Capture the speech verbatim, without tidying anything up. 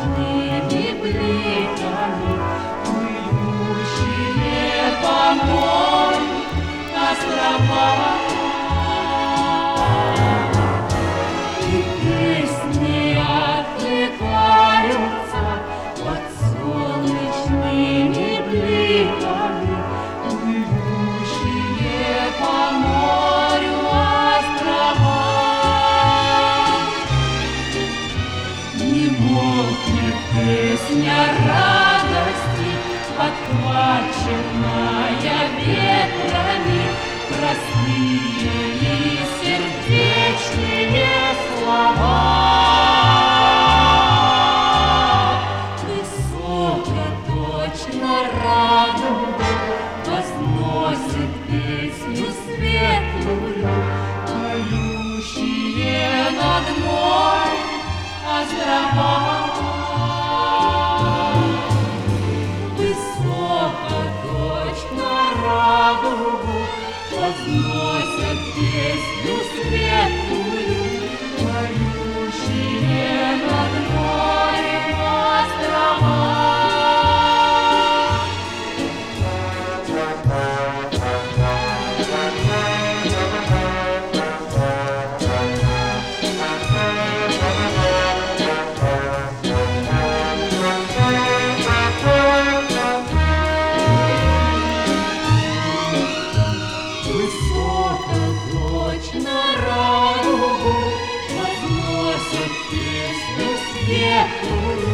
ночными бликами, плывущие по морю острова. И песни откликаются под солнечными бликами, плывущие по морю острова. Не молкнет песня радости, подхваченная ветрами, простые и сердечные слова. Высоко точно радуга возносит песню светлую, поющие над морем острова. Высоко точно радугу возносят песню светлую, поющие над морем острова. Высоко точно радугу возносят песню светлую,